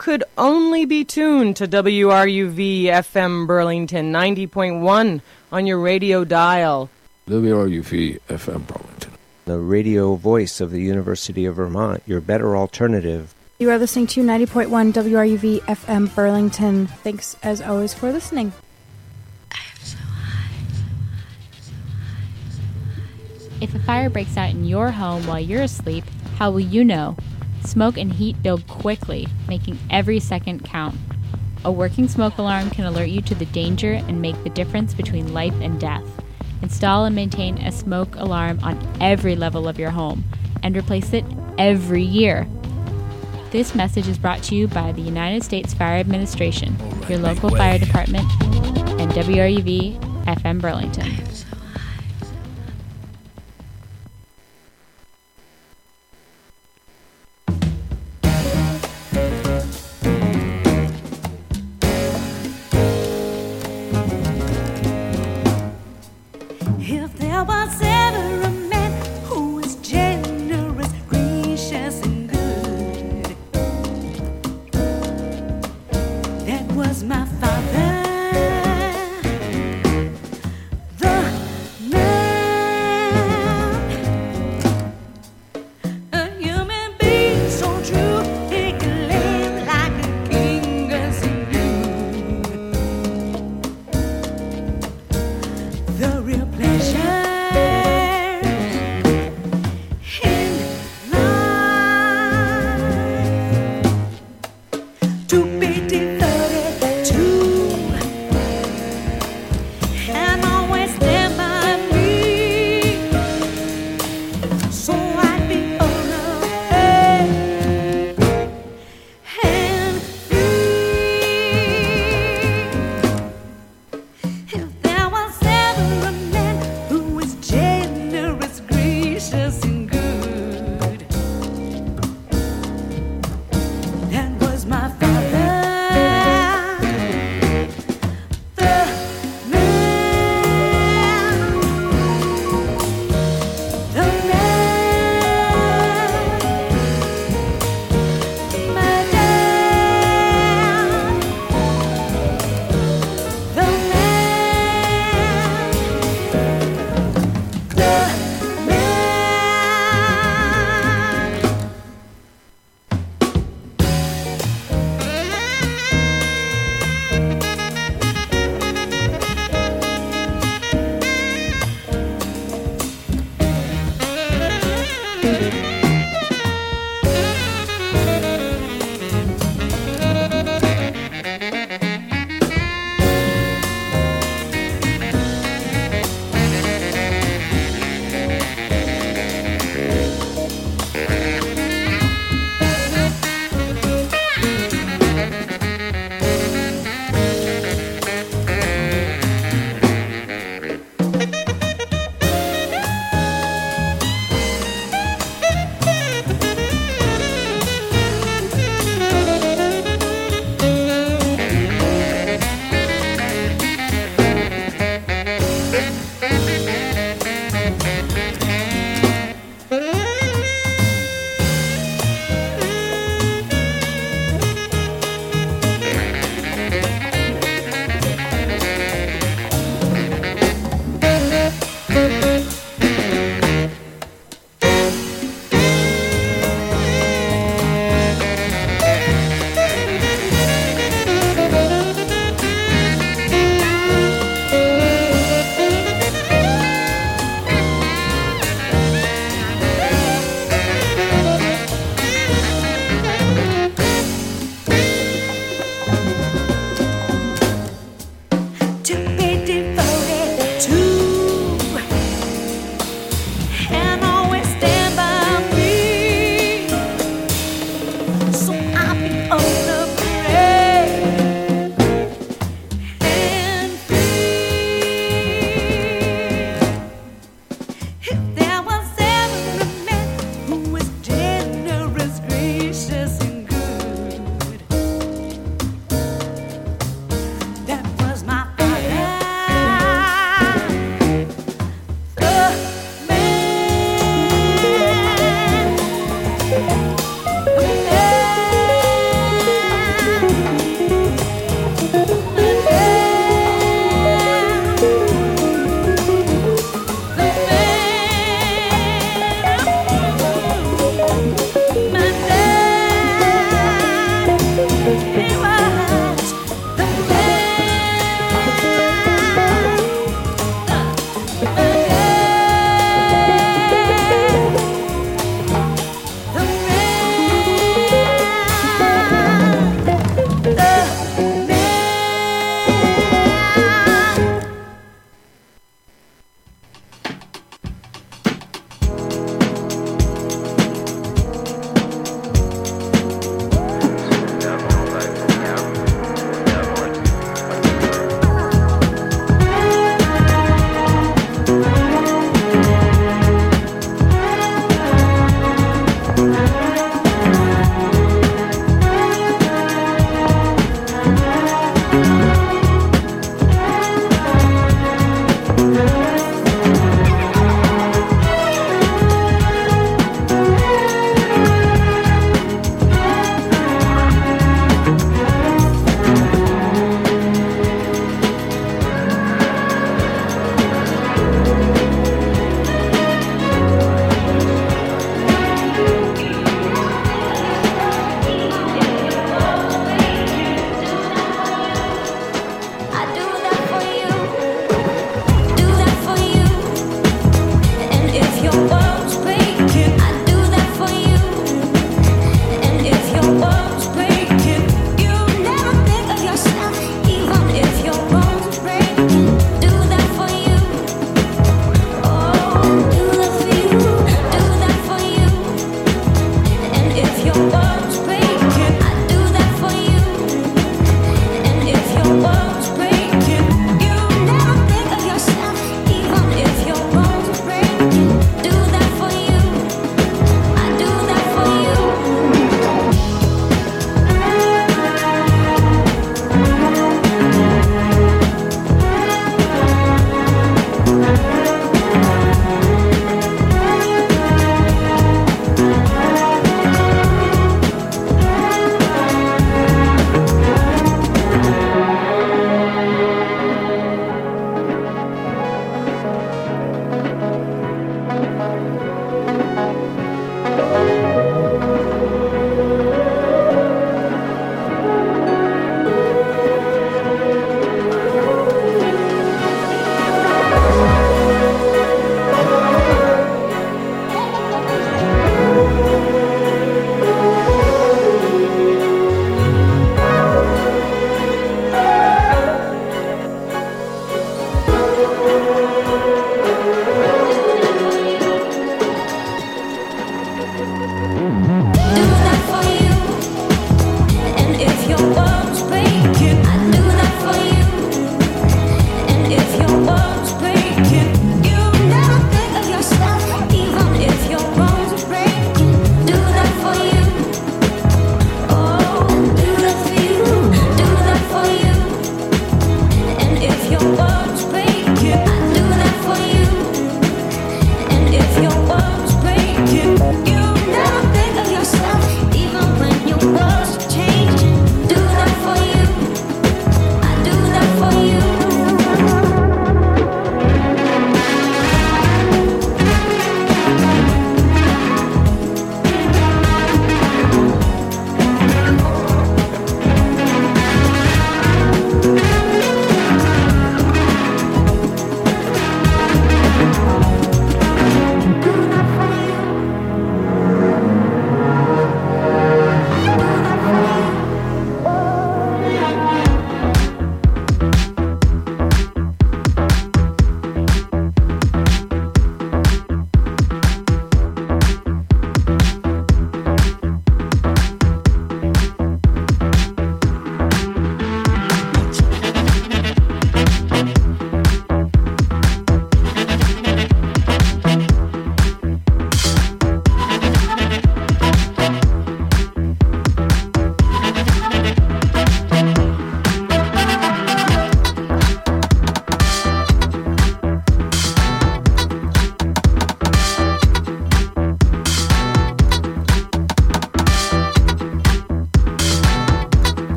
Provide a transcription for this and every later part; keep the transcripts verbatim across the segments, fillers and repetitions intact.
could only be tuned to W R U V F M Burlington ninety point one on your radio dial. W R U V F M Burlington, the radio voice of the University of Vermont, your better alternative. You are listening to ninety point one W R U V F M Burlington. Thanks, as always, for listening. If a fire breaks out in your home while you're asleep, how will you know? Smoke and heat build quickly, making every second count. A working smoke alarm can alert you to the danger and make the difference between life and death. Install and maintain a smoke alarm on every level of your home, and replace it every year. This message is brought to you by the United States Fire Administration, your local fire department, and W R U V F M Burlington. If there was ever a man who was generous, gracious, and good, that was my father. The man, a human being so true, he could live like a king as he knew. The real pleasure in life to be devoted to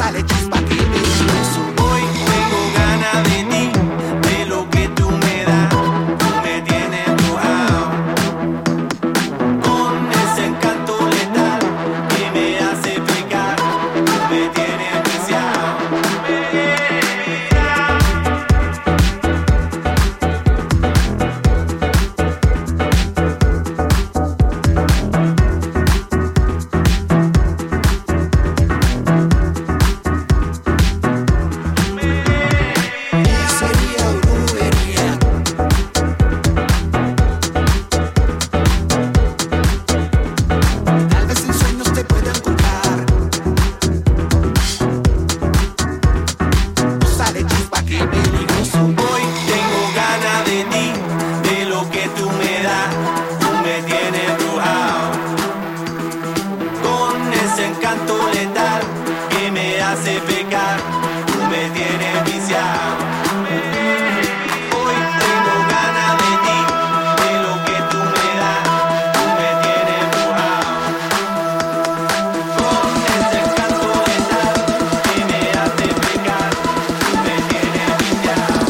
sale chispa que beso. Hoy tengo ganas de ti, de lo que tú me das. Tú me tienes embrujado con ese encanto letal que me hace pecar. Tú me tienes viciado, me tienes viciado. Sería brujería. Tal vez en sueños te pueda encontrar. Sale chispa que peligroso. Hoy tengo ganas de ti, de lo que tú me das. Tú me tienes embrujado con ese encanto letal que me hace pecar. Tú me tienes viciado. Hoy tengo ganas de ti, de lo que tú me das. Tú me tienes embrujado con ese encanto letal que me hace pecar. Tú me tienes viciado.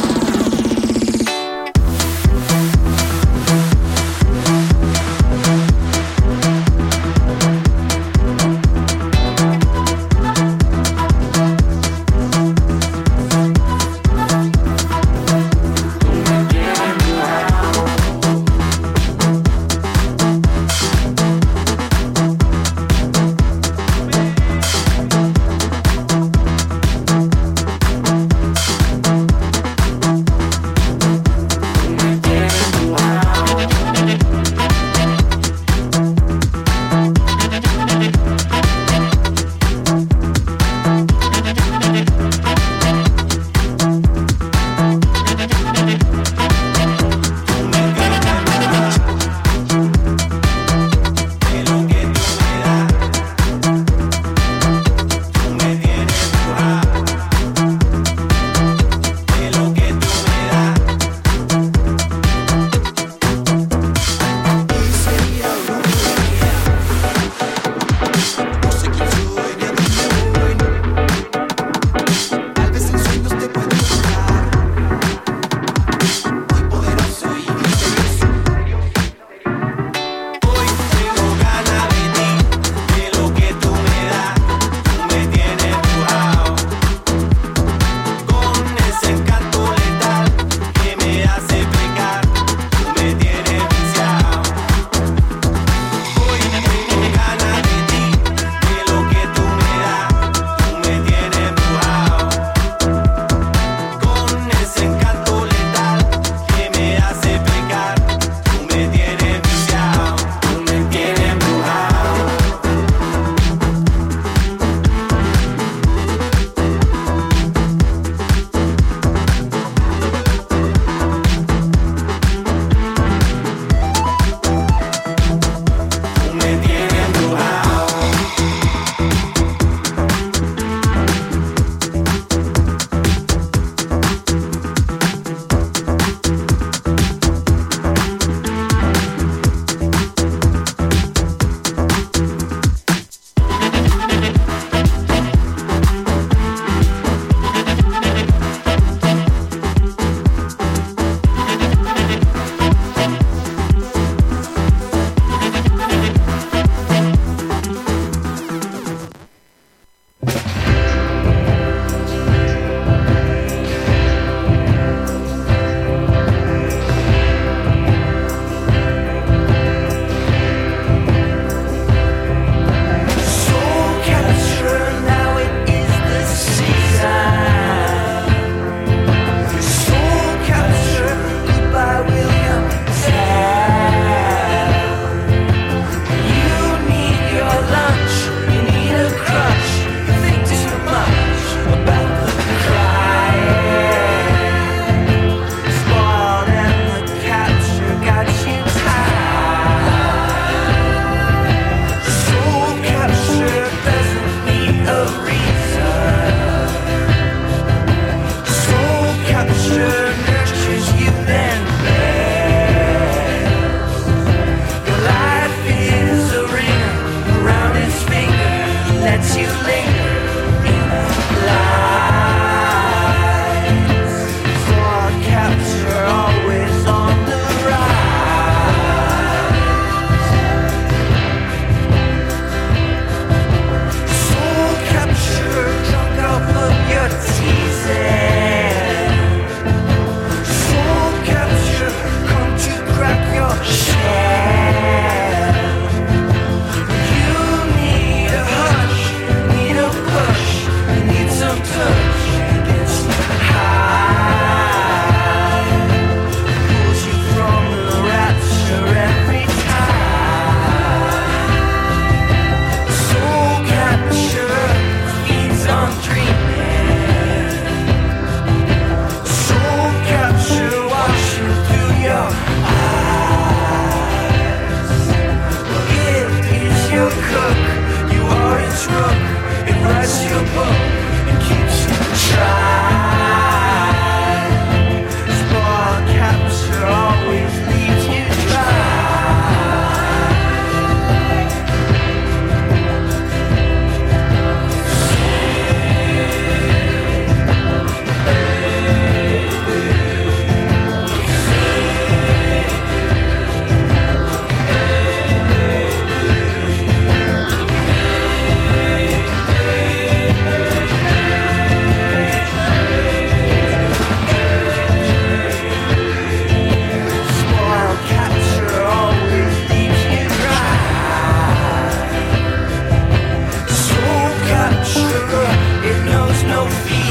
no fear.